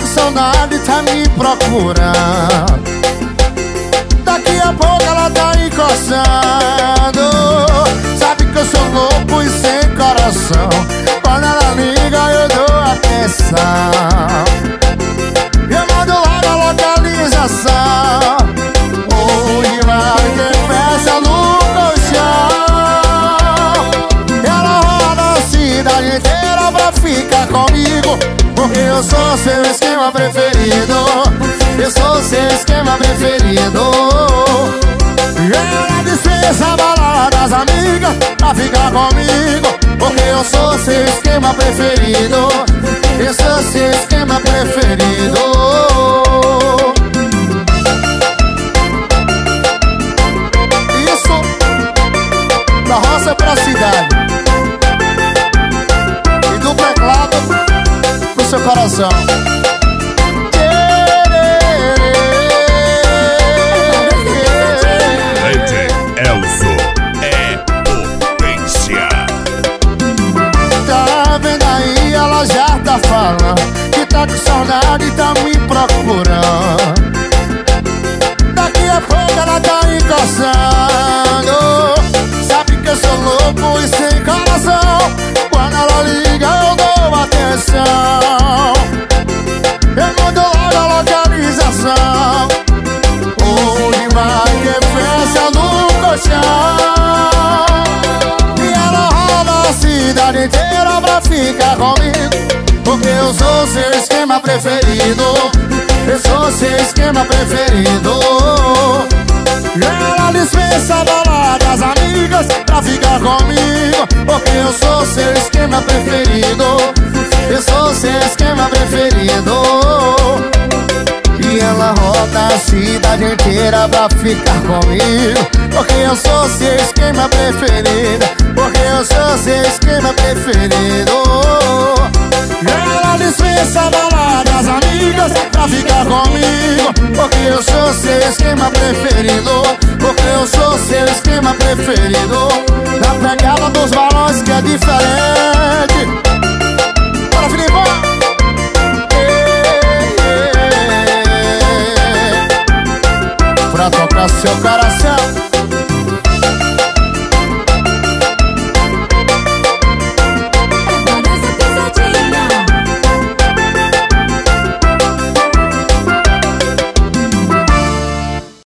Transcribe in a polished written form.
saudade, tá me procurando. Daqui a pouco ela tá encostando. Sabe que eu sou louco e sem coração. Quando ela liga eu dou atenção. Eu mando logo a localização. Onde vai quem fecha no colchão. Ela roda a cidade inteira pra ficar comigo, porque eu sou seu esquema preferido. Eu sou seu esquema preferido. Ela dispensa a balada das amigas pra ficar comigo, porque eu sou seu esquema preferido. Eu sou seu esquema preferido. Isso da roça pra cidade e do teclado pro seu coração. Elzo é potência. Tá vendo aí, ela já tá falando que tá com saudade e tá me procurando. Daqui a pouco ela tá encostando. Sabe que eu sou louco e sem coração. Quando ela liga eu dou atenção. Eu mando logo a localização. Onde vai que fecha no colchão. E ela roda a cidade inteira pra ficar comigo, porque eu sou seu esquema preferido. Eu sou seu esquema preferido. Ela dispensa a balada das amigas pra ficar comigo, porque eu sou seu esquema preferido. Eu sou seu esquema preferido. E ela roda a cidade inteira pra ficar comigo, porque eu sou seu esquema preferido. Porque eu sou seu esquema preferido. Ela dispensa a balada das amigas pra ficar comigo, porque eu sou seu esquema preferido. Porque eu sou seu esquema preferido. Na pegada dos balões que é diferente. Bora, Filipão! Pra tocar seu coração.